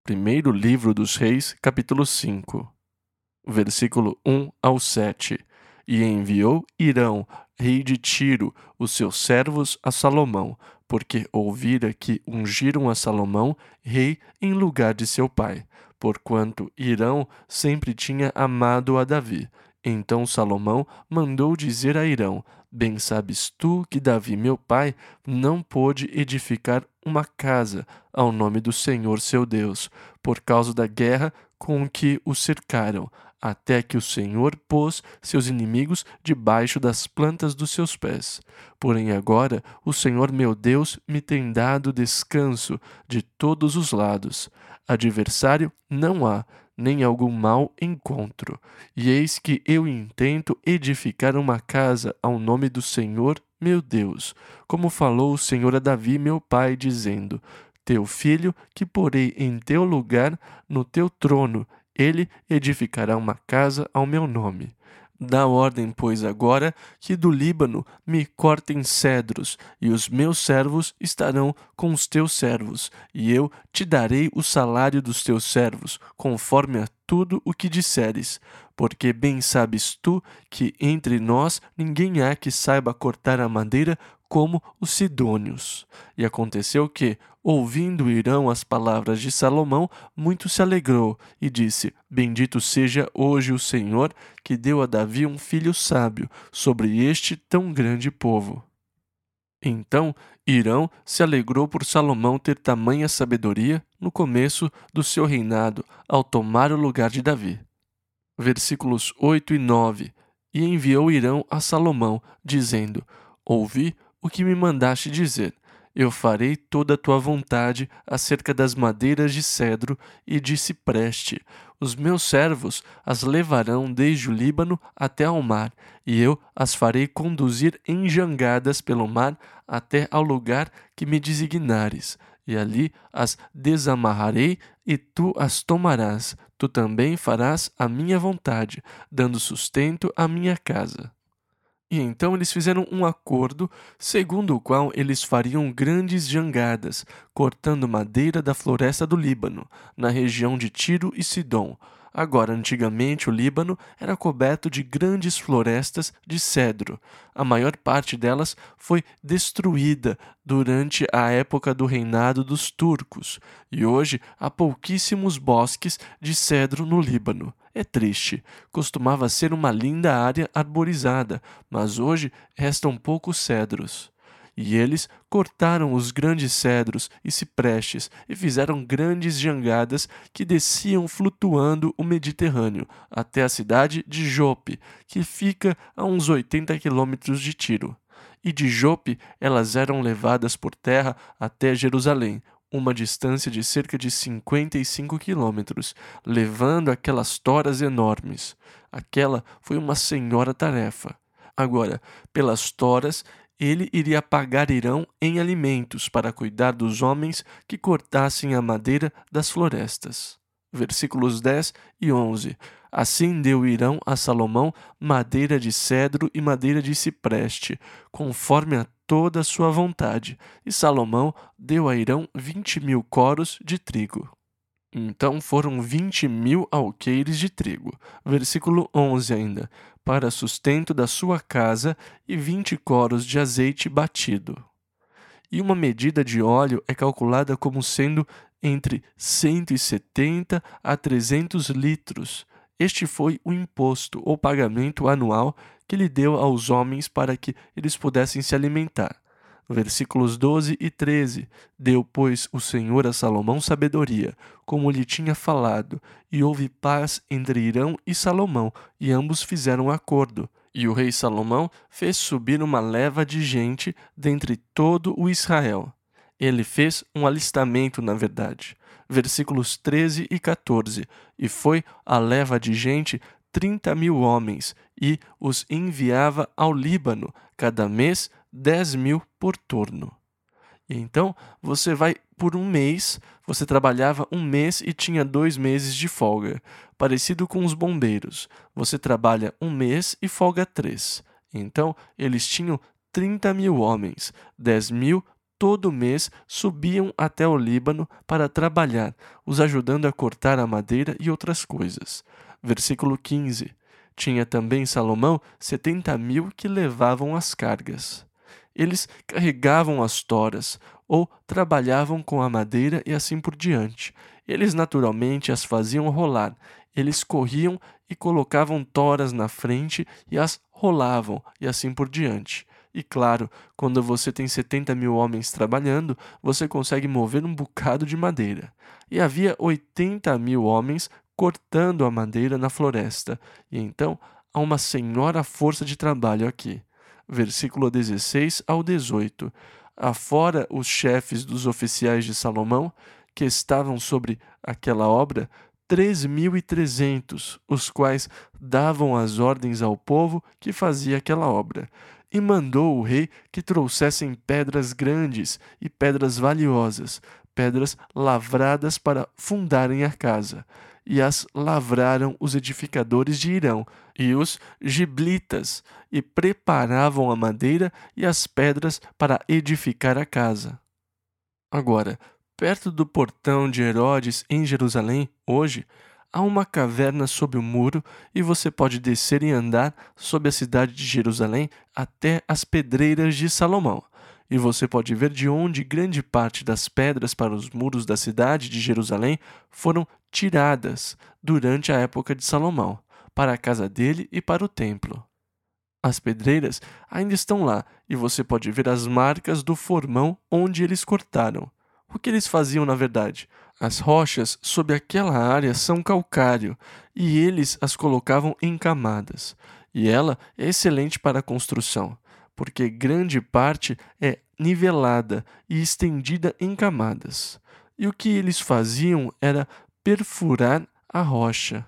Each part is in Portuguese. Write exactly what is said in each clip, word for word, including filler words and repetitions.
Primeiro livro dos Reis, capítulo cinco, versículo um ao sete. E enviou Hirão, rei de Tiro, os seus servos a Salomão, porque ouvira que ungiram a Salomão rei em lugar de seu pai, porquanto Hirão sempre tinha amado a Davi. Então Salomão mandou dizer a Hirão: Bem sabes tu que Davi, meu pai, não pôde edificar uma casa ao nome do Senhor seu Deus, por causa da guerra com que o cercaram, até que o Senhor pôs seus inimigos debaixo das plantas dos seus pés. Porém agora o Senhor meu Deus me tem dado descanso de todos os lados. Adversário não há, nem algum mal encontro. E eis que eu intento edificar uma casa ao nome do Senhor meu Deus, como falou o Senhor a Davi meu pai, dizendo: Teu filho, que porei em teu lugar no teu trono, ele edificará uma casa ao meu nome. Dá ordem, pois, agora que do Líbano me cortem cedros, e os meus servos estarão com os teus servos, e eu te darei o salário dos teus servos, conforme a tudo o que disseres. Porque bem sabes tu que entre nós ninguém há que saiba cortar a madeira como os sidônios. E aconteceu que, ouvindo Hirão as palavras de Salomão, muito se alegrou e disse: Bendito seja hoje o Senhor, que deu a Davi um filho sábio sobre este tão grande povo. Então Hirão se alegrou por Salomão ter tamanha sabedoria no começo do seu reinado, ao tomar o lugar de Davi. Versículos oito e nove. E enviou Hirão a Salomão, dizendo: Ouvi o que me mandaste dizer. Eu farei toda a tua vontade acerca das madeiras de cedro e de cipreste. Os meus servos as levarão desde o Líbano até ao mar, e eu as farei conduzir em jangadas pelo mar até ao lugar que me designares. E ali as desamarrarei, e tu as tomarás. Tu também farás a minha vontade, dando sustento à minha casa. E então eles fizeram um acordo, segundo o qual eles fariam grandes jangadas, cortando madeira da floresta do Líbano, na região de Tiro e Sidom. Agora, antigamente, o Líbano era coberto de grandes florestas de cedro. A maior parte delas foi destruída durante a época do reinado dos turcos, e hoje há pouquíssimos bosques de cedro no Líbano. É triste. Costumava ser uma linda área arborizada, mas hoje restam poucos cedros. E eles cortaram os grandes cedros e ciprestes e fizeram grandes jangadas que desciam flutuando o Mediterrâneo até a cidade de Jope, que fica a uns oitenta quilômetros de Tiro. E de Jope elas eram levadas por terra até Jerusalém, uma distância de cerca de cinquenta e cinco quilômetros, levando aquelas toras enormes. Aquela foi uma senhora tarefa. Agora, pelas toras, ele iria pagar Hirão em alimentos para cuidar dos homens que cortassem a madeira das florestas. Versículos dez e onze. Assim deu Hirão a Salomão madeira de cedro e madeira de cipreste, conforme a toda a sua vontade, e Salomão deu a Hirão vinte mil coros de trigo. Então foram vinte mil alqueires de trigo. Versículo onze ainda. Para sustento da sua casa, e vinte coros de azeite batido. E uma medida de óleo é calculada como sendo entre cento e setenta a trezentos litros. Este foi o imposto ou pagamento anual que ele deu aos homens para que eles pudessem se alimentar. Versículos doze e treze. Deu, pois, o Senhor a Salomão sabedoria, como lhe tinha falado, e houve paz entre Hirão e Salomão, e ambos fizeram acordo. E o rei Salomão fez subir uma leva de gente dentre todo o Israel. Ele fez um alistamento, na verdade. Versículos treze e quatorze. E foi a leva de gente trinta mil homens, e os enviava ao Líbano, cada mês dez mil por turno. E então você vai por um mês, você trabalhava um mês e tinha dois meses de folga, parecido com os bombeiros. Você trabalha um mês e folga três. Então eles tinham trinta mil homens, dez mil todo mês subiam até o Líbano para trabalhar, os ajudando a cortar a madeira e outras coisas. Versículo quinze. Tinha também Salomão setenta mil que levavam as cargas. Eles carregavam as toras, ou trabalhavam com a madeira e assim por diante. Eles naturalmente as faziam rolar. Eles corriam e colocavam toras na frente e as rolavam, e assim por diante. E claro, quando você tem setenta mil homens trabalhando, você consegue mover um bocado de madeira. E havia oitenta mil homens cortando a madeira na floresta. E então há uma senhora força de trabalho aqui. Versículo dezesseis ao dezoito. Afora os chefes dos oficiais de Salomão, que estavam sobre aquela obra, três mil e trezentos, os quais davam as ordens ao povo que fazia aquela obra. E mandou o rei que trouxessem pedras grandes e pedras valiosas, pedras lavradas para fundarem a casa. E as lavraram os edificadores de Irão e os giblitas, e preparavam a madeira e as pedras para edificar a casa. Agora, perto do portão de Herodes, em Jerusalém, hoje, há uma caverna sob o muro e você pode descer e andar sob a cidade de Jerusalém até as pedreiras de Salomão. E você pode ver de onde grande parte das pedras para os muros da cidade de Jerusalém foram tiradas durante a época de Salomão, para a casa dele e para o templo. As pedreiras ainda estão lá e você pode ver as marcas do formão onde eles cortaram. O que eles faziam na verdade? As rochas sob aquela área são calcário e eles as colocavam em camadas. E ela é excelente para a construção, porque grande parte é nivelada e estendida em camadas. E o que eles faziam era perfurar a rocha.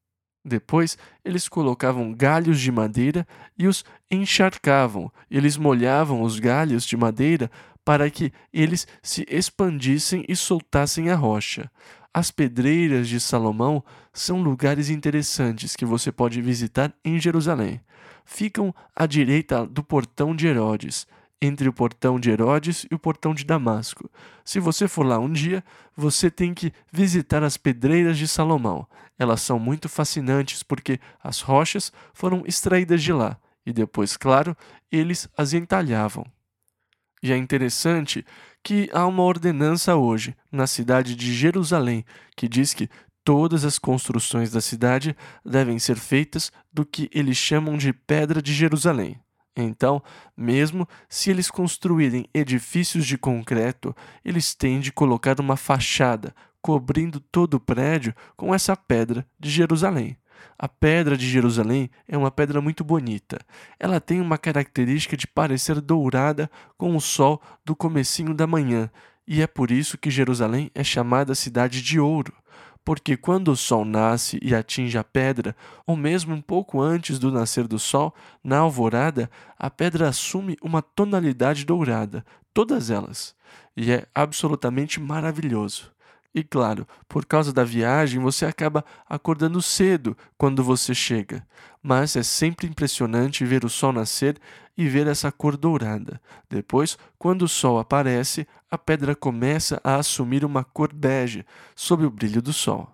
Depois, eles colocavam galhos de madeira e os encharcavam. Eles molhavam os galhos de madeira para que eles se expandissem e soltassem a rocha. As pedreiras de Salomão são lugares interessantes que você pode visitar em Jerusalém. Ficam à direita do portão de Herodes, entre o portão de Herodes e o portão de Damasco. Se você for lá um dia, você tem que visitar as pedreiras de Salomão. Elas são muito fascinantes porque as rochas foram extraídas de lá e depois, claro, eles as entalhavam. E é interessante que há uma ordenança hoje na cidade de Jerusalém que diz que todas as construções da cidade devem ser feitas do que eles chamam de pedra de Jerusalém. Então, mesmo se eles construírem edifícios de concreto, eles têm de colocar uma fachada cobrindo todo o prédio com essa pedra de Jerusalém. A pedra de Jerusalém é uma pedra muito bonita. Ela tem uma característica de parecer dourada com o sol do comecinho da manhã, e é por isso que Jerusalém é chamada cidade de ouro. Porque quando o sol nasce e atinge a pedra, ou mesmo um pouco antes do nascer do sol, na alvorada, a pedra assume uma tonalidade dourada, todas elas, e é absolutamente maravilhoso. E claro, por causa da viagem, você acaba acordando cedo quando você chega, mas é sempre impressionante ver o sol nascer e ver essa cor dourada. Depois, quando o sol aparece, a pedra começa a assumir uma cor bege sob o brilho do sol.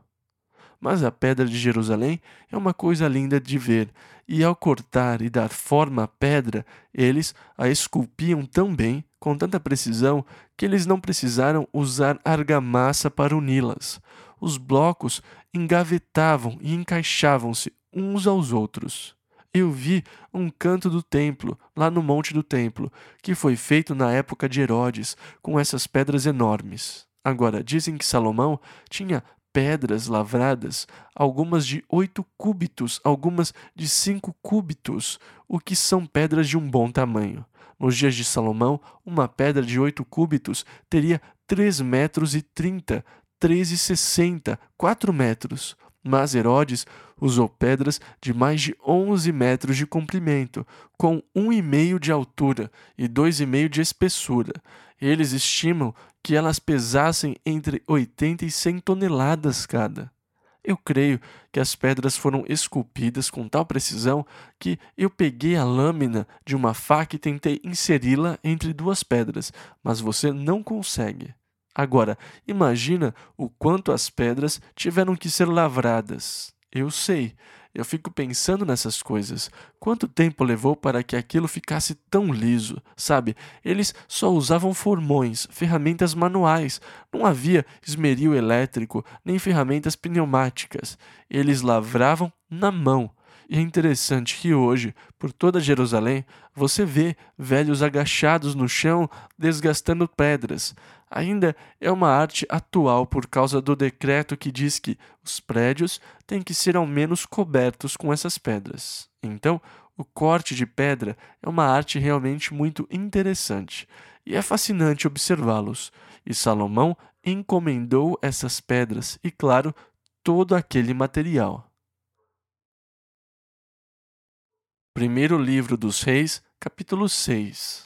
Mas a pedra de Jerusalém é uma coisa linda de ver, e ao cortar e dar forma à pedra, eles a esculpiam tão bem, com tanta precisão, que eles não precisaram usar argamassa para uni-las. Os blocos engavetavam e encaixavam-se uns aos outros. Eu vi um canto do templo, lá no Monte do Templo, que foi feito na época de Herodes, com essas pedras enormes. Agora, dizem que Salomão tinha pedras lavradas, algumas de oito cúbitos, algumas de cinco cúbitos, o que são pedras de um bom tamanho. Nos dias de Salomão, uma pedra de oito cúbitos teria três metros e trinta, três e sessenta, quatro metros. Mas Herodes usou pedras de mais de onze metros de comprimento, com um e meio de altura e dois e meio de espessura. Eles estimam que elas pesassem entre oitenta e cem toneladas cada. Eu creio que as pedras foram esculpidas com tal precisão que eu peguei a lâmina de uma faca e tentei inseri-la entre duas pedras, mas você não consegue. Agora, imagina o quanto as pedras tiveram que ser lavradas. Eu sei, eu fico pensando nessas coisas. Quanto tempo levou para que aquilo ficasse tão liso, sabe? Eles só usavam formões, ferramentas manuais. Não havia esmeril elétrico, nem ferramentas pneumáticas. Eles lavravam na mão. E é interessante que hoje, por toda Jerusalém, você vê velhos agachados no chão desgastando pedras. Ainda é uma arte atual por causa do decreto que diz que os prédios têm que ser ao menos cobertos com essas pedras. Então, o corte de pedra é uma arte realmente muito interessante e é fascinante observá-los. E Salomão encomendou essas pedras e, claro, todo aquele material. Primeiro livro dos Reis, capítulo seis.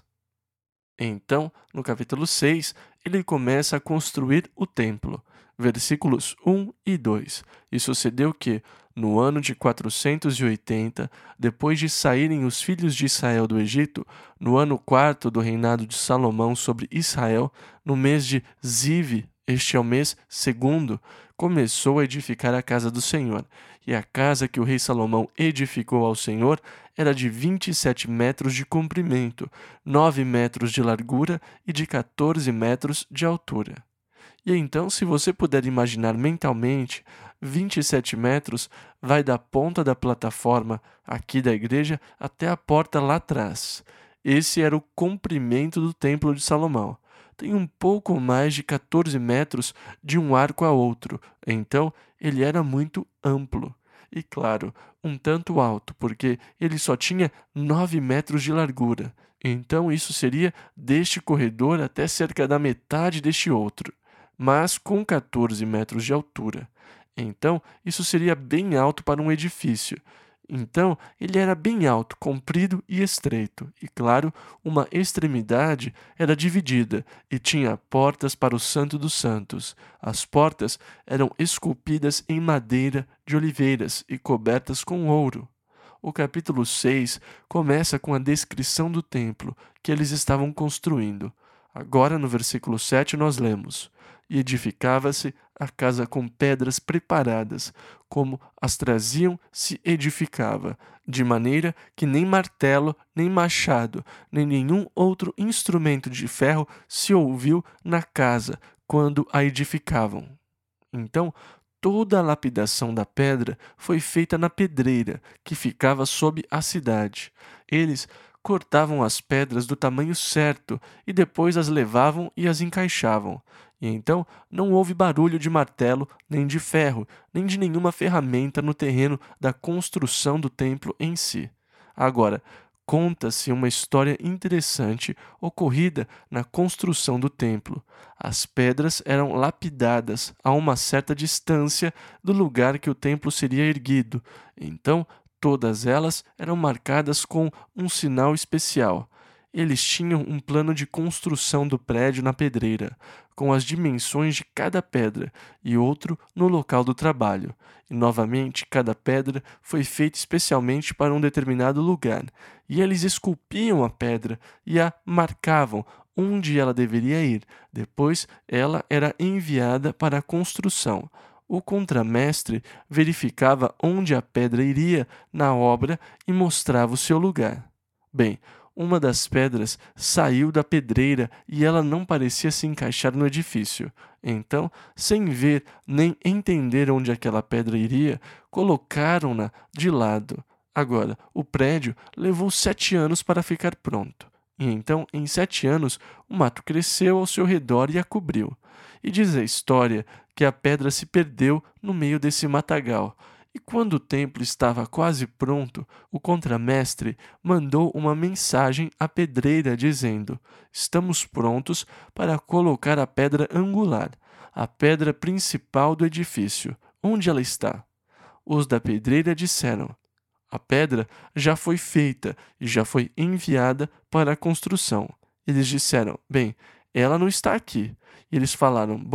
Então, no capítulo seis, ele começa a construir o templo. Versículos um e dois. E sucedeu que, no ano de quatrocentos e oitenta, depois de saírem os filhos de Israel do Egito, no ano quarto do reinado de Salomão sobre Israel, no mês de Zive, este é o mês segundo, começou a edificar a casa do Senhor. E a casa que o rei Salomão edificou ao Senhor era de vinte e sete metros de comprimento, nove metros de largura e de quatorze metros de altura. E então, se você puder imaginar mentalmente, vinte e sete metros vai da ponta da plataforma aqui da igreja até a porta lá atrás. Esse era o comprimento do templo de Salomão. Tem um pouco mais de quatorze metros de um arco a outro, então ele era muito amplo. E claro, um tanto alto, porque ele só tinha nove metros de largura. Então isso seria deste corredor até cerca da metade deste outro, mas com quatorze metros de altura. Então isso seria bem alto para um edifício. Então, ele era bem alto, comprido e estreito, e claro, uma extremidade era dividida e tinha portas para o Santo dos Santos. As portas eram esculpidas em madeira de oliveiras e cobertas com ouro. O capítulo seis começa com a descrição do templo que eles estavam construindo. Agora, no versículo sete, nós lemos: E edificava-se a casa com pedras preparadas, como as traziam se edificava, de maneira que nem martelo, nem machado, nem nenhum outro instrumento de ferro se ouviu na casa quando a edificavam. Então, toda a lapidação da pedra foi feita na pedreira, que ficava sob a cidade. Eles cortavam as pedras do tamanho certo e depois as levavam e as encaixavam. E então não houve barulho de martelo, nem de ferro, nem de nenhuma ferramenta no terreno da construção do templo em si. Agora, conta-se uma história interessante ocorrida na construção do templo. As pedras eram lapidadas a uma certa distância do lugar que o templo seria erguido. Então, todas elas eram marcadas com um sinal especial. Eles tinham um plano de construção do prédio na pedreira, com as dimensões de cada pedra, e outro no local do trabalho. E, novamente, cada pedra foi feita especialmente para um determinado lugar, e eles esculpiam a pedra e a marcavam onde ela deveria ir. Depois, ela era enviada para a construção. O contramestre verificava onde a pedra iria na obra e mostrava o seu lugar. Bem, uma das pedras saiu da pedreira e ela não parecia se encaixar no edifício. Então, sem ver nem entender onde aquela pedra iria, colocaram-na de lado. Agora, o prédio levou sete anos para ficar pronto. E então, em sete anos, o mato cresceu ao seu redor e a cobriu. E diz a história que a pedra se perdeu no meio desse matagal. E quando o templo estava quase pronto, o contramestre mandou uma mensagem à pedreira dizendo: Estamos prontos para colocar a pedra angular, a pedra principal do edifício. Onde ela está? Os da pedreira disseram: A pedra já foi feita e já foi enviada para a construção. Eles disseram: Bem, ela não está aqui. E eles falaram: Bom,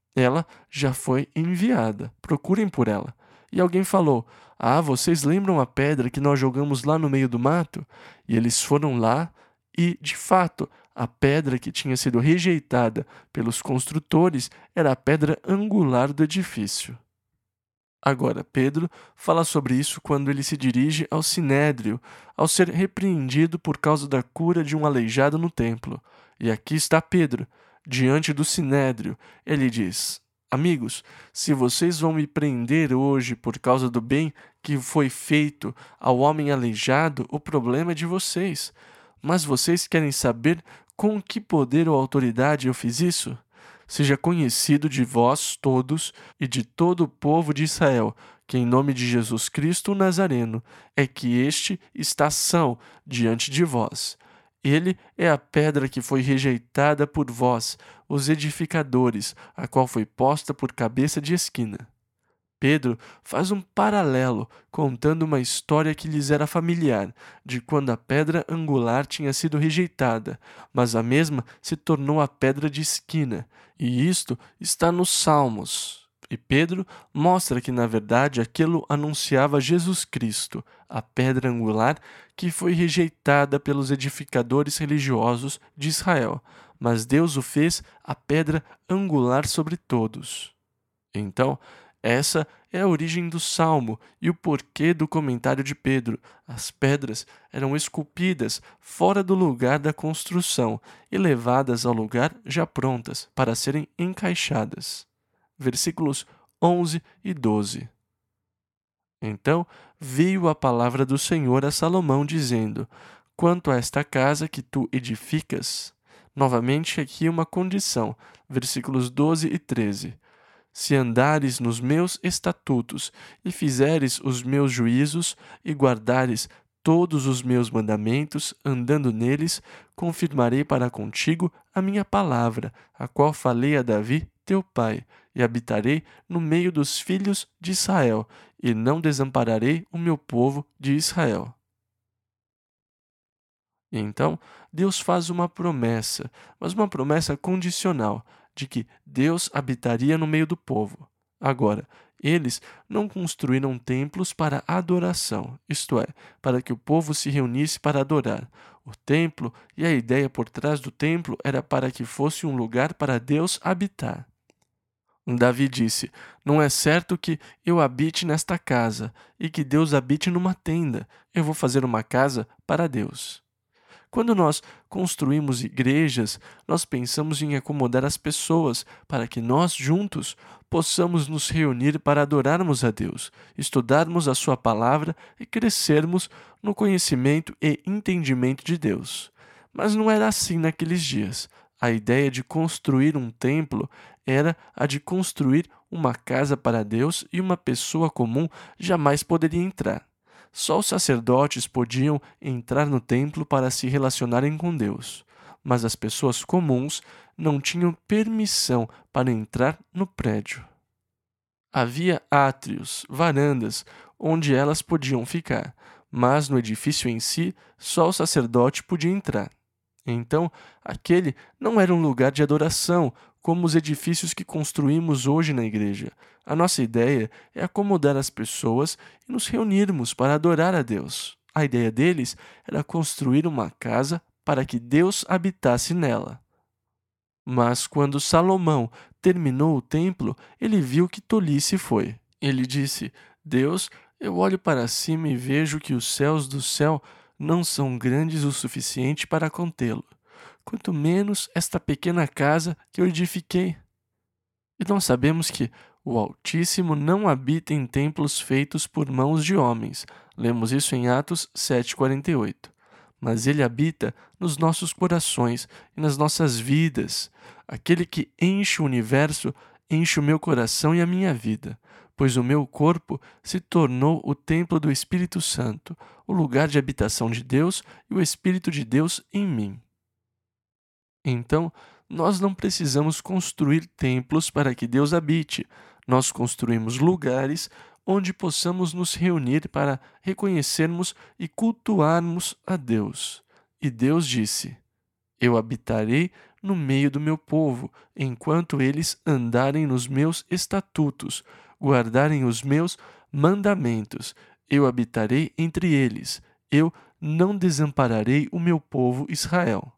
Ela já foi enviada. Procurem por ela. E alguém falou: Ah, vocês lembram a pedra que nós jogamos lá no meio do mato? E eles foram lá e, de fato, a pedra que tinha sido rejeitada pelos construtores era a pedra angular do edifício. Agora, Pedro fala sobre isso quando ele se dirige ao sinédrio, ao ser repreendido por causa da cura de um aleijado no templo. E aqui está Pedro, diante do sinédrio. Ele diz: Amigos, se vocês vão me prender hoje por causa do bem que foi feito ao homem aleijado, o problema é de vocês. Mas vocês querem saber com que poder ou autoridade eu fiz isso? Seja conhecido de vós todos e de todo o povo de Israel, que em nome de Jesus Cristo o Nazareno é que este está são diante de vós. Ele é a pedra que foi rejeitada por vós, os edificadores, a qual foi posta por cabeça de esquina. Pedro faz um paralelo, contando uma história que lhes era familiar, de quando a pedra angular tinha sido rejeitada, mas a mesma se tornou a pedra de esquina, e isto está nos Salmos. E Pedro mostra que, na verdade, aquilo anunciava Jesus Cristo, a pedra angular que foi rejeitada pelos edificadores religiosos de Israel, mas Deus o fez a pedra angular sobre todos. Então, essa é a origem do salmo e o porquê do comentário de Pedro. As pedras eram esculpidas fora do lugar da construção e levadas ao lugar já prontas para serem encaixadas. Versículos onze e doze. Então veio a palavra do Senhor a Salomão, dizendo: Quanto a esta casa que tu edificas, novamente aqui uma condição, versículos doze e treze. Se andares nos meus estatutos e fizeres os meus juízos e guardares todos os meus mandamentos, andando neles, confirmarei para contigo a minha palavra, a qual falei a Davi, teu pai, e habitarei no meio dos filhos de Israel, e não desampararei o meu povo de Israel. Então, Deus faz uma promessa, mas uma promessa condicional, de que Deus habitaria no meio do povo. Agora, eles não construíram templos para adoração, isto é, para que o povo se reunisse para adorar. O templo e a ideia por trás do templo era para que fosse um lugar para Deus habitar. Davi disse: Não é certo que eu habite nesta casa e que Deus habite numa tenda. Eu vou fazer uma casa para Deus. Quando nós construímos igrejas, nós pensamos em acomodar as pessoas para que nós, juntos, possamos nos reunir para adorarmos a Deus, estudarmos a Sua palavra e crescermos no conhecimento e entendimento de Deus. Mas não era assim naqueles dias. A ideia de construir um templo era a de construir uma casa para Deus e uma pessoa comum jamais poderia entrar. Só os sacerdotes podiam entrar no templo para se relacionarem com Deus, mas as pessoas comuns não tinham permissão para entrar no prédio. Havia átrios, varandas, onde elas podiam ficar, mas no edifício em si, só o sacerdote podia entrar. Então, aquele não era um lugar de adoração, como os edifícios que construímos hoje na igreja. A nossa ideia é acomodar as pessoas e nos reunirmos para adorar a Deus. A ideia deles era construir uma casa para que Deus habitasse nela. Mas quando Salomão terminou o templo, ele viu que tolice foi. Ele disse: Deus, eu olho para cima e vejo que os céus do céu não são grandes o suficiente para contê-lo, quanto menos esta pequena casa que eu edifiquei. E nós sabemos que o Altíssimo não habita em templos feitos por mãos de homens. Lemos isso em Atos sete, quarenta e oito. Mas ele habita nos nossos corações e nas nossas vidas. Aquele que enche o universo, enche o meu coração e a minha vida, pois o meu corpo se tornou o templo do Espírito Santo, o lugar de habitação de Deus e o Espírito de Deus em mim. Então, nós não precisamos construir templos para que Deus habite. Nós construímos lugares onde possamos nos reunir para reconhecermos e cultuarmos a Deus. E Deus disse: Eu habitarei no meio do meu povo, enquanto eles andarem nos meus estatutos, guardarem os meus mandamentos. Eu habitarei entre eles, eu não desampararei o meu povo Israel.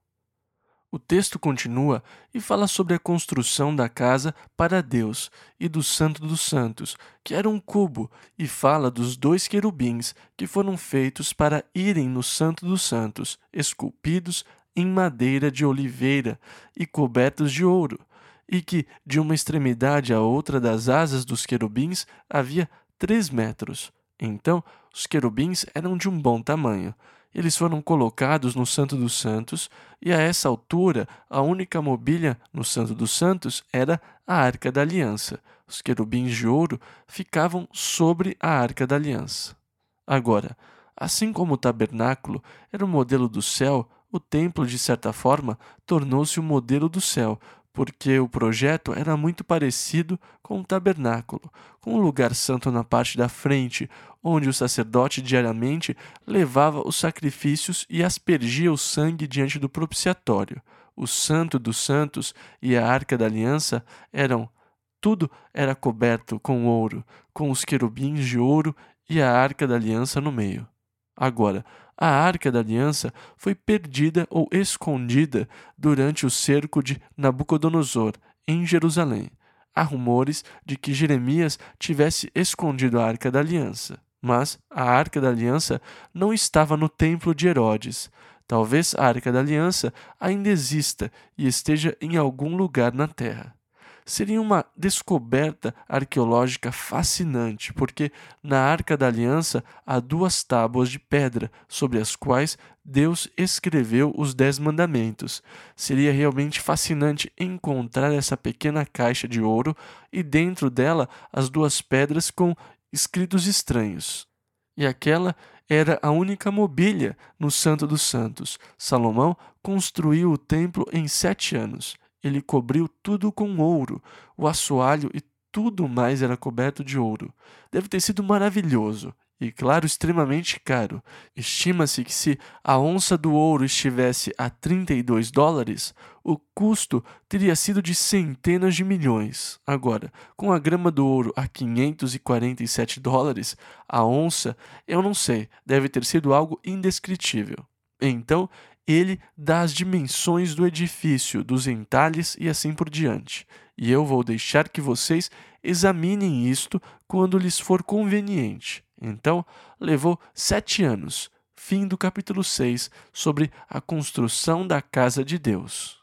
O texto continua e fala sobre a construção da casa para Deus e do Santo dos Santos, que era um cubo, e fala dos dois querubins que foram feitos para irem no Santo dos Santos, esculpidos em madeira de oliveira e cobertos de ouro, e que de uma extremidade à outra das asas dos querubins havia três metros. Então, os querubins eram de um bom tamanho. Eles foram colocados no Santo dos Santos, e a essa altura a única mobília no Santo dos Santos era a Arca da Aliança. Os querubins de ouro ficavam sobre a Arca da Aliança. Agora, assim como o tabernáculo era o modelo do céu, o templo, de certa forma, tornou-se o modelo do céu, porque o projeto era muito parecido com o tabernáculo, com o lugar santo na parte da frente, onde o sacerdote diariamente levava os sacrifícios e aspergia o sangue diante do propiciatório. O Santo dos Santos e a Arca da Aliança eram tudo era coberto com ouro, com os querubins de ouro e a Arca da Aliança no meio. Agora, a Arca da Aliança foi perdida ou escondida durante o cerco de Nabucodonosor, em Jerusalém. Há rumores de que Jeremias tivesse escondido a Arca da Aliança, mas a Arca da Aliança não estava no templo de Herodes. Talvez a Arca da Aliança ainda exista e esteja em algum lugar na terra. Seria uma descoberta arqueológica fascinante, porque na Arca da Aliança há duas tábuas de pedra sobre as quais Deus escreveu os Dez Mandamentos. Seria realmente fascinante encontrar essa pequena caixa de ouro e dentro dela as duas pedras com escritos estranhos. E aquela era a única mobília no Santo dos Santos. Salomão construiu o templo em sete anos. Ele cobriu tudo com ouro, o assoalho e tudo mais era coberto de ouro. Deve ter sido maravilhoso e, claro, extremamente caro. Estima-se que se a onça do ouro estivesse a trinta e dois dólares, o custo teria sido de centenas de milhões. Agora, com a grama do ouro a quinhentos e quarenta e sete dólares, a onça, eu não sei, deve ter sido algo indescritível. Então, ele dá as dimensões do edifício, dos entalhes e assim por diante. E eu vou deixar que vocês examinem isto quando lhes for conveniente. Então, levou sete anos. Fim do capítulo seis, sobre a construção da casa de Deus.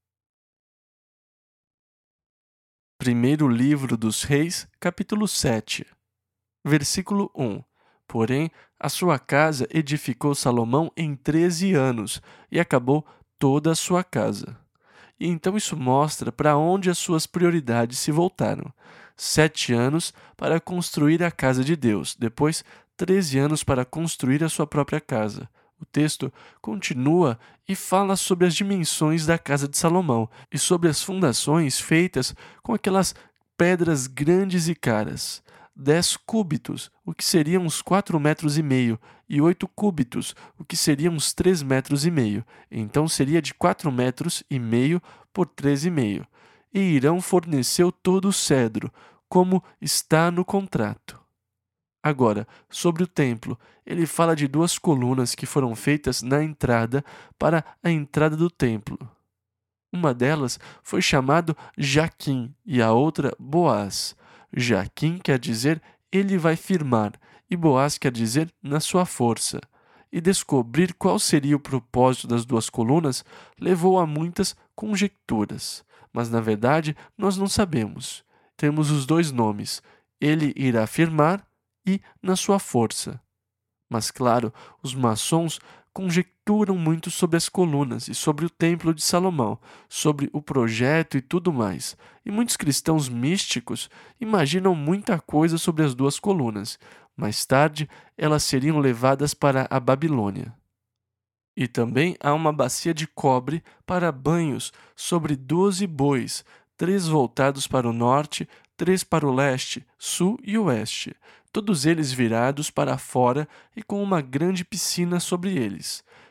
Primeiro livro dos Reis, capítulo sete, versículo um. Porém, a sua casa edificou Salomão em treze anos, e acabou toda a sua casa. E então isso mostra para onde as suas prioridades se voltaram. Sete anos para construir a casa de Deus, depois treze anos para construir a sua própria casa. O texto continua e fala sobre as dimensões da casa de Salomão e sobre as fundações feitas com aquelas pedras grandes e caras. Dez cúbitos, o que seriam uns quatro metros e meio, e oito cúbitos, o que seriam uns três metros e meio. Então seria de quatro metros e meio por três e meio. E Irão forneceu todo o cedro, como está no contrato. Agora, sobre o templo, ele fala de duas colunas que foram feitas na entrada para a entrada do templo. Uma delas foi chamado Jaquim e a outra Boaz. Jaquim quer dizer ele vai firmar e Boaz quer dizer na sua força. E descobrir qual seria o propósito das duas colunas levou a muitas conjecturas, mas na verdade nós não sabemos. Temos os dois nomes, ele irá firmar e na sua força. Mas claro, os maçons conjecturam muito sobre as colunas e sobre o templo de Salomão, sobre o projeto e tudo mais. E muitos cristãos místicos imaginam muita coisa sobre as duas colunas. Mais tarde, elas seriam levadas para a Babilônia. E também há uma bacia de cobre para banhos sobre doze bois, três voltados para o norte, três para o leste, sul e oeste, todos eles virados para fora e com uma grande piscina sobre eles.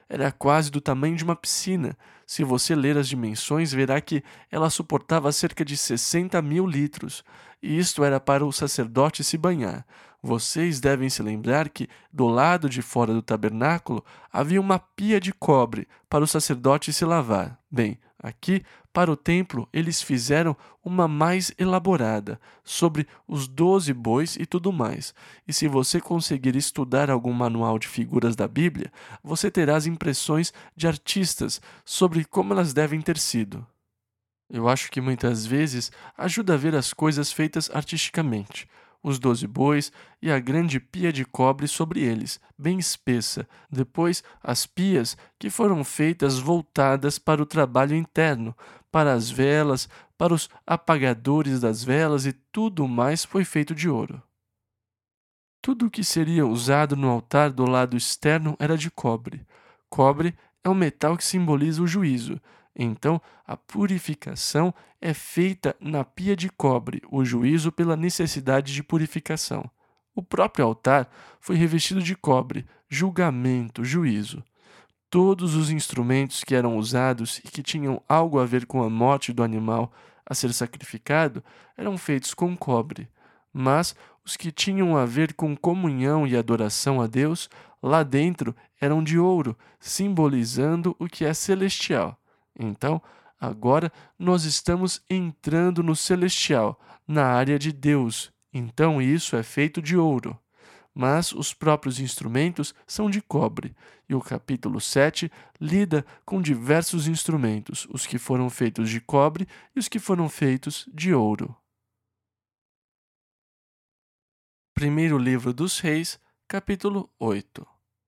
era quase do tamanho de uma piscina. Se você ler as dimensões, verá que ela suportava cerca de sessenta mil litros, e isto era para o sacerdote se banhar. Vocês devem se lembrar que, do lado de fora do tabernáculo, havia uma pia de cobre para o sacerdote se lavar. Bem, aqui, para o templo, eles fizeram uma mais elaborada, sobre os doze bois e tudo mais. E se você conseguir estudar algum manual de figuras da Bíblia, você terá as impressões de artistas sobre como elas devem ter sido. Eu acho que muitas vezes ajuda a ver as coisas feitas artisticamente. Os doze bois e a grande pia de cobre sobre eles, bem espessa. Depois, as pias que foram feitas voltadas para o trabalho interno, para as velas, para os apagadores das velas e tudo mais foi feito de ouro. Tudo o que seria usado no altar do lado externo era de cobre. Cobre é um metal que simboliza o juízo. Então, a purificação é feita na pia de cobre, o juízo pela necessidade de purificação. O próprio altar foi revestido de cobre, julgamento, juízo. Todos os instrumentos que eram usados e que tinham algo a ver com a morte do animal a ser sacrificado eram feitos com cobre, mas os que tinham a ver com comunhão e adoração a Deus, lá dentro eram de ouro, simbolizando o que é celestial. Então, agora nós estamos entrando no celestial, na área de Deus. Então isso é feito de ouro. Mas os próprios instrumentos são de cobre, e o capítulo sete lida com diversos instrumentos, os que foram feitos de cobre e os que foram feitos de ouro. Primeiro livro dos Reis, capítulo oito.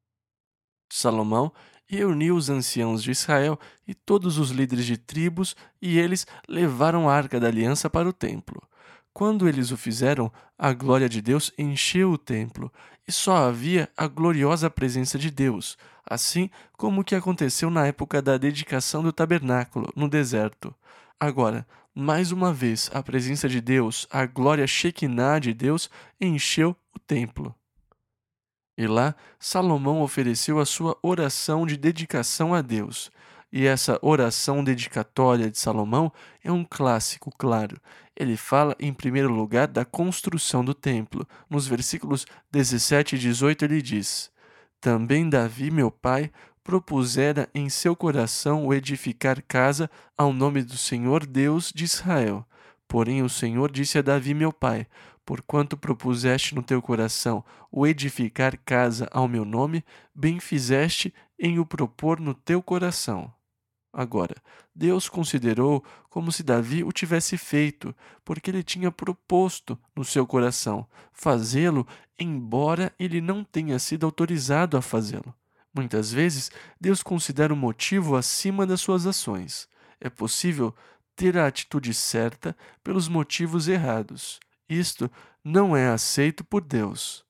Salomão reuniu os anciãos de Israel e todos os líderes de tribos, e eles levaram a arca da aliança para o templo. Quando eles o fizeram, a glória de Deus encheu o templo, e só havia a gloriosa presença de Deus, assim como o que aconteceu na época da dedicação do tabernáculo, no deserto. Agora, mais uma vez, a presença de Deus, a glória Shekinah de Deus, encheu o templo. E lá, Salomão ofereceu a sua oração de dedicação a Deus. E essa oração dedicatória de Salomão é um clássico, claro. Ele fala, em primeiro lugar, da construção do templo. Nos versículos dezessete e dezoito ele diz: Também Davi, meu pai, propusera em seu coração o edificar casa ao nome do Senhor Deus de Israel. Porém o Senhor disse a Davi, meu pai: Porquanto propuseste no teu coração o edificar casa ao meu nome, bem fizeste em o propor no teu coração. Agora, Deus considerou como se Davi o tivesse feito, porque ele tinha proposto no seu coração fazê-lo, embora ele não tenha sido autorizado a fazê-lo. Muitas vezes, Deus considera o motivo acima das suas ações. É possível ter a atitude certa pelos motivos errados. Isto não é aceito por Deus.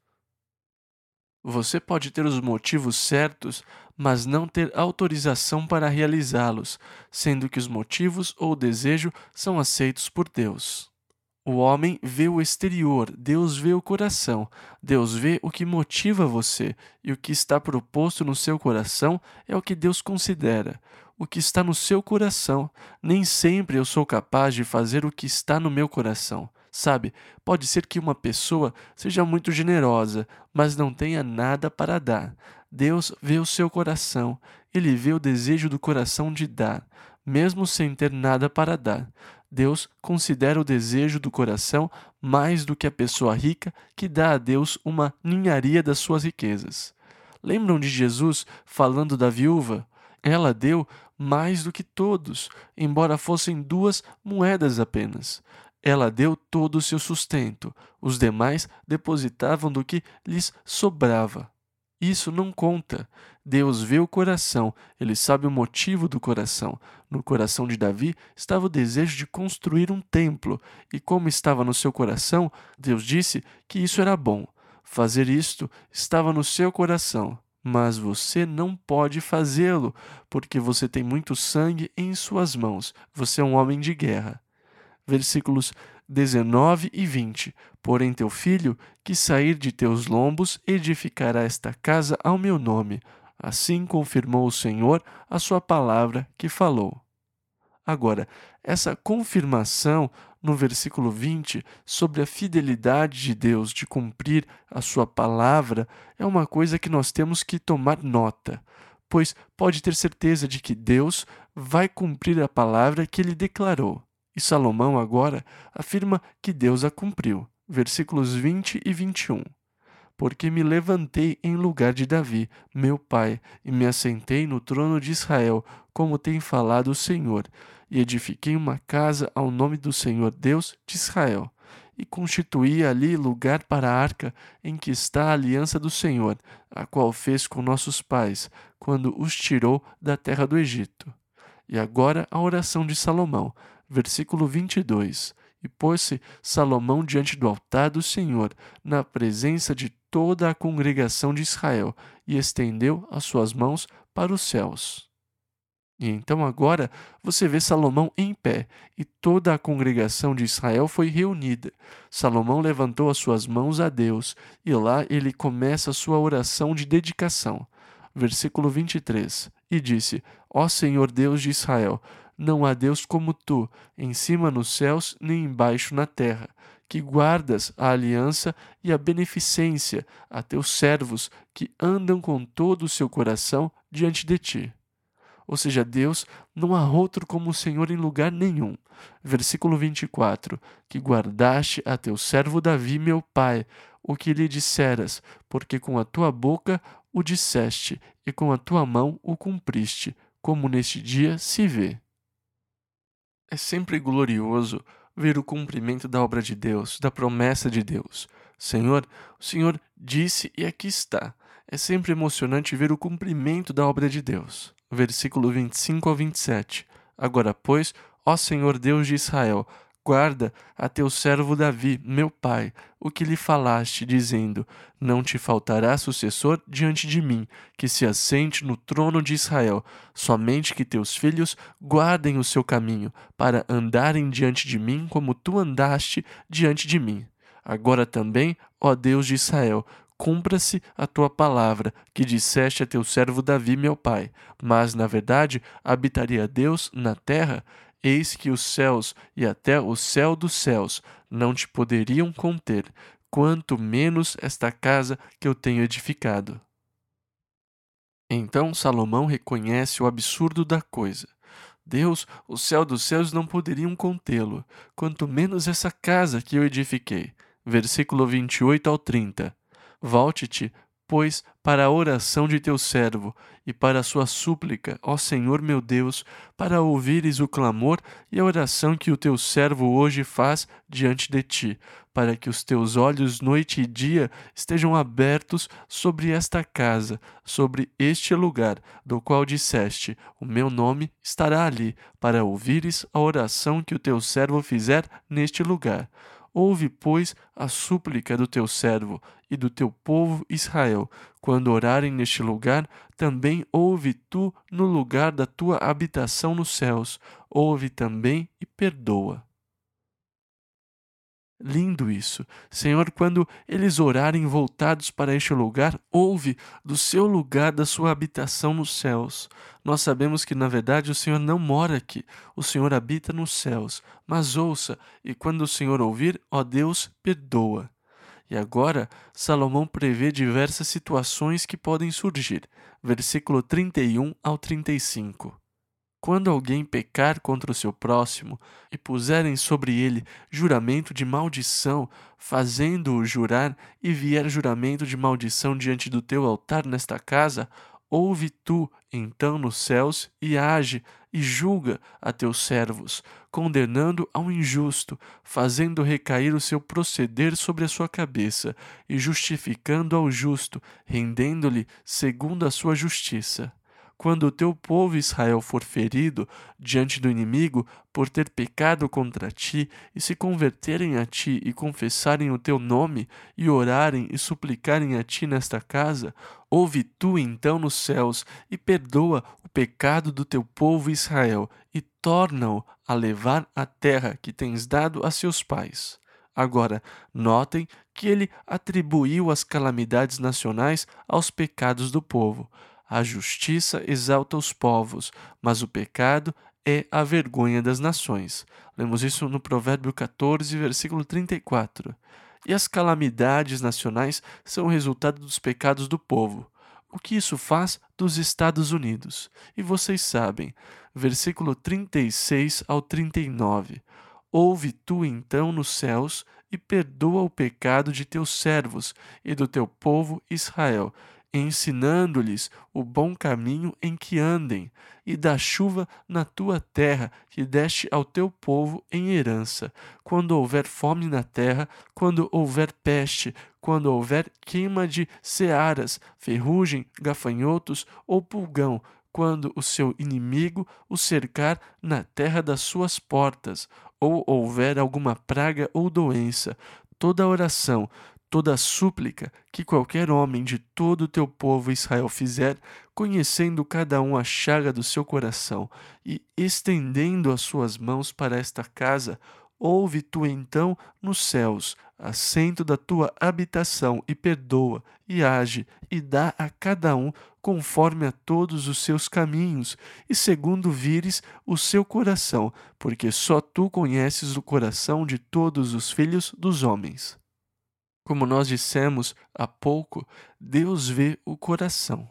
Você pode ter os motivos certos, mas não ter autorização para realizá-los, sendo que os motivos ou o desejo são aceitos por Deus. O homem vê o exterior, Deus vê o coração. Deus vê o que motiva você, e o que está proposto no seu coração é o que Deus considera. O que está no seu coração. Nem sempre eu sou capaz de fazer o que está no meu coração. Sabe, pode ser que uma pessoa seja muito generosa, mas não tenha nada para dar. Deus vê o seu coração, Ele vê o desejo do coração de dar, mesmo sem ter nada para dar. Deus considera o desejo do coração mais do que a pessoa rica que dá a Deus uma ninharia das suas riquezas. Lembram de Jesus falando da viúva? Ela deu mais do que todos, embora fossem duas moedas apenas. Ela deu todo o seu sustento, os demais depositavam do que lhes sobrava. Isso não conta. Deus vê o coração, Ele sabe o motivo do coração. No coração de Davi estava o desejo de construir um templo, e como estava no seu coração, Deus disse que isso era bom. Fazer isto estava no seu coração, mas você não pode fazê-lo, porque você tem muito sangue em suas mãos. Você é um homem de guerra. Versículos dezenove e vinte. Porém teu filho, que sair de teus lombos, edificará esta casa ao meu nome. Assim confirmou o Senhor a sua palavra que falou. Agora, essa confirmação no versículo vinte sobre a fidelidade de Deus de cumprir a sua palavra é uma coisa que nós temos que tomar nota, pois pode ter certeza de que Deus vai cumprir a palavra que ele declarou. E Salomão agora afirma que Deus a cumpriu. Versículos vinte e vinte e um. Porque me levantei em lugar de Davi, meu pai, e me assentei no trono de Israel, como tem falado o Senhor, e edifiquei uma casa ao nome do Senhor Deus de Israel, e constituí ali lugar para a arca em que está a aliança do Senhor, a qual fez com nossos pais, quando os tirou da terra do Egito. E agora a oração de Salomão, versículo vinte e dois. E pôs-se Salomão diante do altar do Senhor, na presença de toda a congregação de Israel, e estendeu as suas mãos para os céus. E então agora você vê Salomão em pé, e toda a congregação de Israel foi reunida. Salomão levantou as suas mãos a Deus, e lá ele começa a sua oração de dedicação. Versículo vinte e três. E disse: Ó Senhor Deus de Israel, não há Deus como tu, em cima nos céus, nem embaixo na terra, que guardas a aliança e a beneficência a teus servos que andam com todo o seu coração diante de ti. Ou seja, Deus, não há outro como o Senhor em lugar nenhum. Versículo vinte e quatro. Que guardaste a teu servo Davi, meu pai, o que lhe disseras, porque com a tua boca o disseste, e com a tua mão o cumpriste, como neste dia se vê. É sempre glorioso ver o cumprimento da obra de Deus, da promessa de Deus. Senhor, o Senhor disse e aqui está. É sempre emocionante ver o cumprimento da obra de Deus. Versículo vinte e cinco ao vinte e sete. Agora, pois, ó Senhor Deus de Israel, guarda a teu servo Davi, meu pai, o que lhe falaste, dizendo: Não te faltará sucessor diante de mim, que se assente no trono de Israel, somente que teus filhos guardem o seu caminho, para andarem diante de mim como tu andaste diante de mim. Agora também, ó Deus de Israel, cumpra-se a tua palavra, que disseste a teu servo Davi, meu pai. Mas, na verdade, habitaria Deus na terra? Eis que os céus e até o céu dos céus não te poderiam conter, quanto menos esta casa que eu tenho edificado. Então Salomão reconhece o absurdo da coisa. Deus, o céu dos céus não poderiam contê-lo, quanto menos essa casa que eu edifiquei. Versículo vinte e oito ao trinta. Volte-te, pois, para a oração de teu servo, e para a sua súplica, ó Senhor meu Deus, para ouvires o clamor e a oração que o teu servo hoje faz diante de ti, para que os teus olhos noite e dia estejam abertos sobre esta casa, sobre este lugar, do qual disseste: o meu nome estará ali, para ouvires a oração que o teu servo fizer neste lugar. Ouve, pois, a súplica do teu servo e do teu povo Israel. Quando orarem neste lugar, também ouve tu no lugar da tua habitação nos céus. Ouve também e perdoa. Lindo isso. Senhor, quando eles orarem voltados para este lugar, ouve do seu lugar da sua habitação nos céus. Nós sabemos que, na verdade, o Senhor não mora aqui. O Senhor habita nos céus. Mas ouça, e quando o Senhor ouvir, ó Deus, perdoa. E agora, Salomão prevê diversas situações que podem surgir. Versículo trinta e um ao trinta e cinco. Quando alguém pecar contra o seu próximo e puserem sobre ele juramento de maldição, fazendo-o jurar, e vier juramento de maldição diante do teu altar nesta casa, ouve tu, então, nos céus, e age, e julga a teus servos, condenando ao injusto, fazendo recair o seu proceder sobre a sua cabeça, e justificando ao justo, rendendo-lhe segundo a sua justiça. Quando o teu povo Israel for ferido diante do inimigo por ter pecado contra ti, e se converterem a ti e confessarem o teu nome, e orarem e suplicarem a ti nesta casa, ouve tu então nos céus e perdoa o pecado do teu povo Israel, e torna-o a levar a terra que tens dado a seus pais. Agora, notem que ele atribuiu as calamidades nacionais aos pecados do povo. A justiça exalta os povos, mas o pecado é a vergonha das nações. Lemos isso no Provérbio quatorze, versículo trinta e quatro. E as calamidades nacionais são o resultado dos pecados do povo. O que isso faz dos Estados Unidos? E vocês sabem, versículo trinta e seis ao trinta e nove. Ouve tu então nos céus e perdoa o pecado de teus servos e do teu povo Israel, ensinando-lhes o bom caminho em que andem, e dá chuva na tua terra que deste ao teu povo em herança, quando houver fome na terra, quando houver peste, quando houver queima de searas, ferrugem, gafanhotos ou pulgão, quando o seu inimigo o cercar na terra das suas portas, ou houver alguma praga ou doença, toda oração, toda súplica que qualquer homem de todo o teu povo Israel fizer, conhecendo cada um a chaga do seu coração e estendendo as suas mãos para esta casa, ouve tu então nos céus, assento da tua habitação, e perdoa, e age, e dá a cada um conforme a todos os seus caminhos, e segundo vires o seu coração, porque só tu conheces o coração de todos os filhos dos homens. Como nós dissemos há pouco, Deus vê o coração.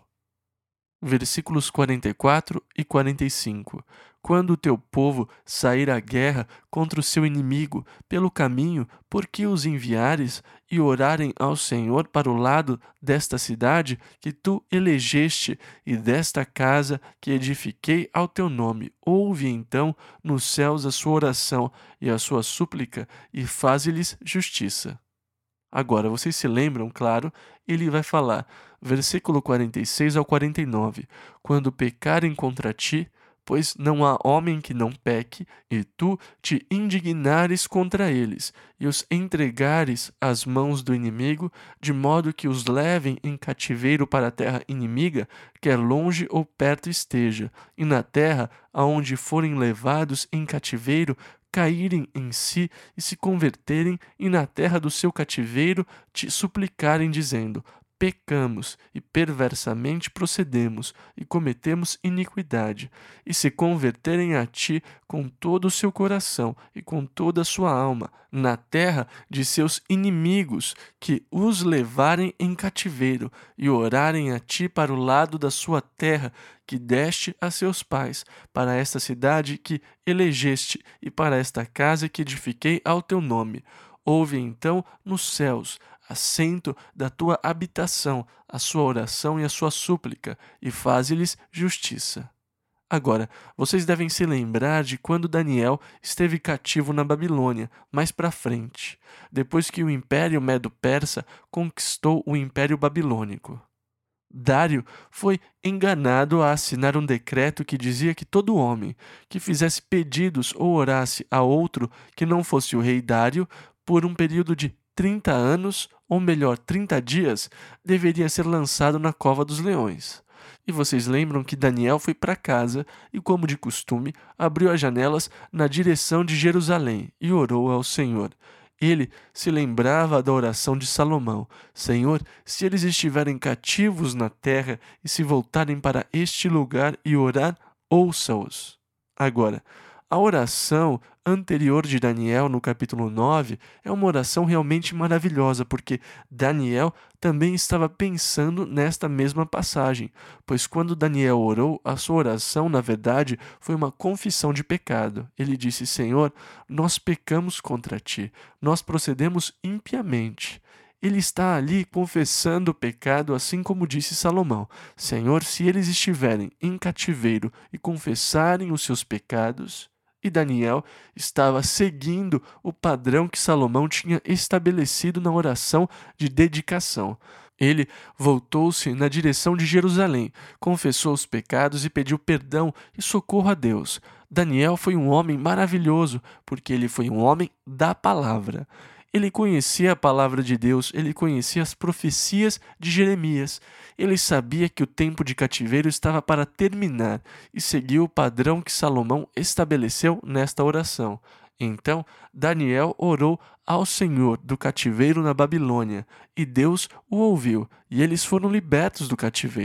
Versículos quarenta e quatro e quarenta e cinco. Quando o teu povo sair à guerra contra o seu inimigo pelo caminho por que os enviares, e orarem ao Senhor para o lado desta cidade que tu elegeste e desta casa que edifiquei ao teu nome, ouve então nos céus a sua oração e a sua súplica, e faze-lhes justiça. Agora, vocês se lembram, claro, ele vai falar, versículo quarenta e seis ao quarenta e nove, quando pecarem contra ti, pois não há homem que não peque, e tu te indignares contra eles, e os entregares às mãos do inimigo, de modo que os levem em cativeiro para a terra inimiga, quer longe ou perto esteja, e na terra aonde forem levados em cativeiro, caírem em si e se converterem, e na terra do seu cativeiro te suplicarem, dizendo: pecamos e perversamente procedemos e cometemos iniquidade, e se converterem a ti com todo o seu coração e com toda a sua alma, na terra de seus inimigos, que os levarem em cativeiro, e orarem a ti para o lado da sua terra, que deste a seus pais, para esta cidade que elegeste, e para esta casa que edifiquei ao teu nome. Ouve então nos céus, assento da tua habitação, a sua oração e a sua súplica, e faze-lhes justiça. Agora, vocês devem se lembrar de quando Daniel esteve cativo na Babilônia, mais para frente, depois que o Império Medo-Persa conquistou o Império Babilônico. Dário foi enganado a assinar um decreto que dizia que todo homem que fizesse pedidos ou orasse a outro que não fosse o rei Dário por um período de trinta anos, ou melhor, trinta dias, deveria ser lançado na cova dos leões. E vocês lembram que Daniel foi para casa e, como de costume, abriu as janelas na direção de Jerusalém e orou ao Senhor. Ele se lembrava da oração de Salomão: Senhor, se eles estiverem cativos na terra e se voltarem para este lugar e orar, ouça-os. Agora, a oração anterior de Daniel, no capítulo nove, é uma oração realmente maravilhosa, porque Daniel também estava pensando nesta mesma passagem, pois quando Daniel orou, a sua oração, na verdade, foi uma confissão de pecado. Ele disse: Senhor, nós pecamos contra ti, nós procedemos impiamente. Ele está ali confessando o pecado, assim como disse Salomão: Senhor, se eles estiverem em cativeiro e confessarem os seus pecados. E Daniel estava seguindo o padrão que Salomão tinha estabelecido na oração de dedicação. Ele voltou-se na direção de Jerusalém, confessou os pecados e pediu perdão e socorro a Deus. Daniel foi um homem maravilhoso, porque ele foi um homem da palavra. Ele conhecia a palavra de Deus, ele conhecia as profecias de Jeremias. Ele sabia que o tempo de cativeiro estava para terminar e seguiu o padrão que Salomão estabeleceu nesta oração. Então, Daniel orou ao Senhor do cativeiro na Babilônia, e Deus o ouviu, e eles foram libertos do cativeiro.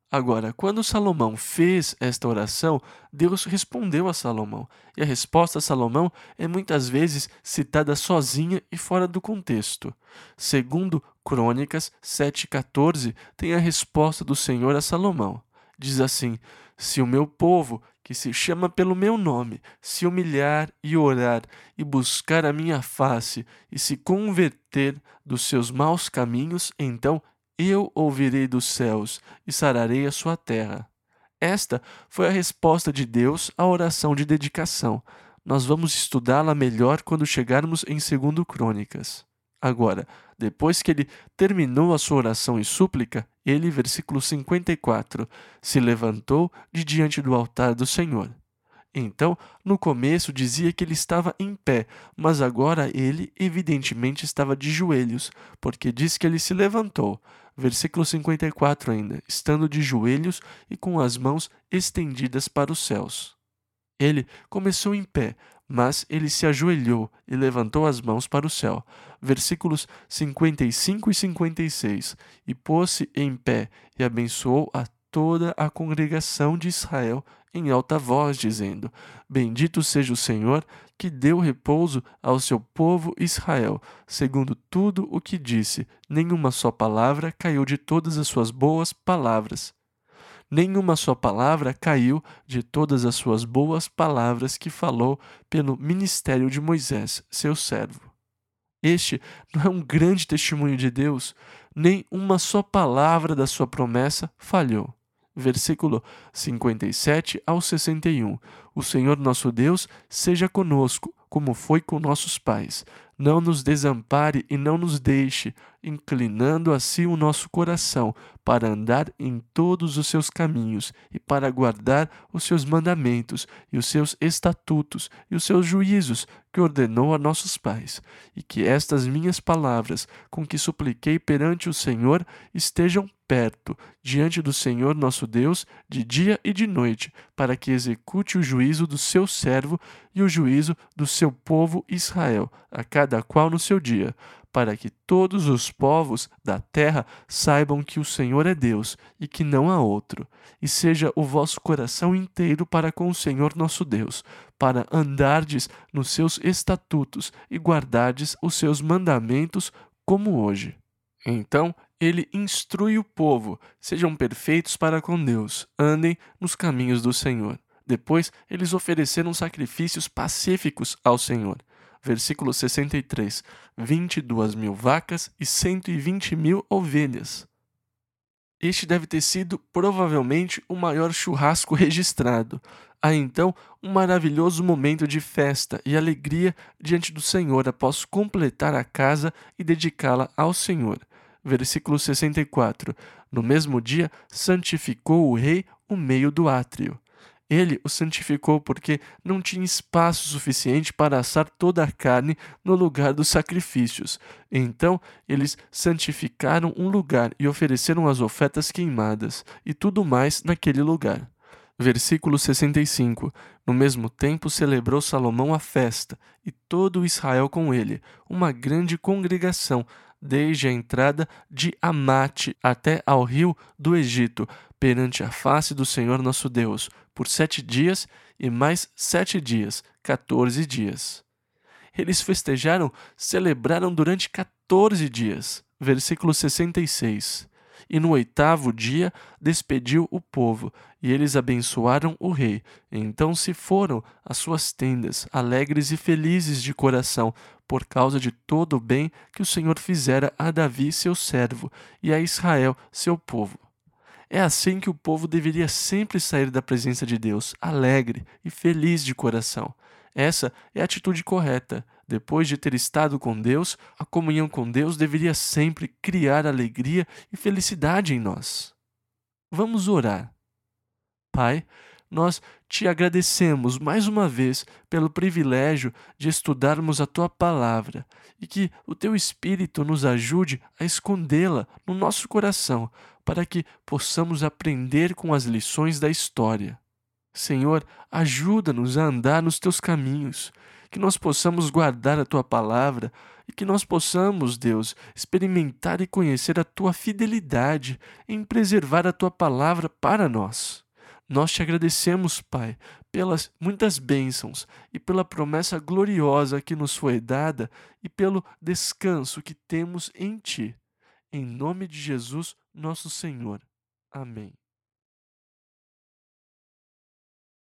Agora, quando Salomão fez esta oração, Deus respondeu a Salomão. E a resposta a Salomão é muitas vezes citada sozinha e fora do contexto. Segundo Crônicas sete, quatorze, tem a resposta do Senhor a Salomão. Diz assim: se o meu povo, que se chama pelo meu nome, se humilhar e orar e buscar a minha face e se converter dos seus maus caminhos, então eu ouvirei dos céus e sararei a sua terra. Esta foi a resposta de Deus à oração de dedicação. Nós vamos estudá-la melhor quando chegarmos em Segundo Crônicas. Agora, depois que ele terminou a sua oração e súplica, ele, versículo cinquenta e quatro, se levantou de diante do altar do Senhor. Então, no começo dizia que ele estava em pé, mas agora ele evidentemente estava de joelhos, porque diz que ele se levantou. Versículo cinquenta e quatro ainda, estando de joelhos e com as mãos estendidas para os céus. Ele começou em pé, mas ele se ajoelhou e levantou as mãos para o céu. Versículos cinquenta e cinco e cinquenta e seis. E pôs-se em pé e abençoou a toda a congregação de Israel em alta voz, dizendo: bendito seja o Senhor, que deu repouso ao seu povo Israel, segundo tudo o que disse. Nenhuma só palavra caiu de todas as suas boas palavras. Nenhuma só palavra caiu de todas as suas boas palavras que falou pelo ministério de Moisés, seu servo. Este não é um grande testemunho de Deus? Nem uma só palavra da sua promessa falhou. Versículo cinquenta e sete ao sessenta e um. O Senhor nosso Deus seja conosco, como foi com nossos pais. Não nos desampare e não nos deixe, inclinando a si o nosso coração, para andar em todos os seus caminhos e para guardar os seus mandamentos e os seus estatutos e os seus juízos que ordenou a nossos pais. E que estas minhas palavras, com que supliquei perante o Senhor, estejam perto, diante do Senhor nosso Deus, de dia e de noite, para que execute o juízo do seu servo e o juízo do seu povo Israel, a cada qual no seu dia, para que todos os povos da terra saibam que o Senhor é Deus e que não há outro, e seja o vosso coração inteiro para com o Senhor nosso Deus, para andardes nos seus estatutos e guardardes os seus mandamentos como hoje. Então ele instrui o povo: sejam perfeitos para com Deus, andem nos caminhos do Senhor. Depois eles ofereceram sacrifícios pacíficos ao Senhor. Versículo sessenta e três. Vinte e duas mil vacas e cento e vinte mil ovelhas. Este deve ter sido provavelmente o maior churrasco registrado. Há então um maravilhoso momento de festa e alegria diante do Senhor após completar a casa e dedicá-la ao Senhor. Versículo sessenta e quatro. No mesmo dia, santificou o rei o meio do átrio. Ele o santificou porque não tinha espaço suficiente para assar toda a carne no lugar dos sacrifícios. Então eles santificaram um lugar e ofereceram as ofertas queimadas e tudo mais naquele lugar. Versículo sessenta e cinco. No mesmo tempo celebrou Salomão a festa, e todo Israel com ele, uma grande congregação, desde a entrada de Amate até ao rio do Egito, perante a face do Senhor nosso Deus, por sete dias e mais sete dias, quatorze dias. Eles festejaram, celebraram durante quatorze dias. Versículo sessenta e seis. E no oitavo dia despediu o povo, e eles abençoaram o rei. Então se foram às suas tendas, alegres e felizes de coração, por causa de todo o bem que o Senhor fizera a Davi, seu servo, e a Israel, seu povo. É assim que o povo deveria sempre sair da presença de Deus, alegre e feliz de coração. Essa é a atitude correta. Depois de ter estado com Deus, a comunhão com Deus deveria sempre criar alegria e felicidade em nós. Vamos orar. Pai, nós te agradecemos mais uma vez pelo privilégio de estudarmos a Tua Palavra e que o Teu Espírito nos ajude a escondê-la no nosso coração para que possamos aprender com as lições da história. Senhor, ajuda-nos a andar nos Teus caminhos, que nós possamos guardar a Tua palavra e que nós possamos, Deus, experimentar e conhecer a Tua fidelidade em preservar a Tua palavra para nós. Nós te agradecemos, Pai, pelas muitas bênçãos e pela promessa gloriosa que nos foi dada e pelo descanso que temos em Ti. Em nome de Jesus, nosso Senhor. Amém.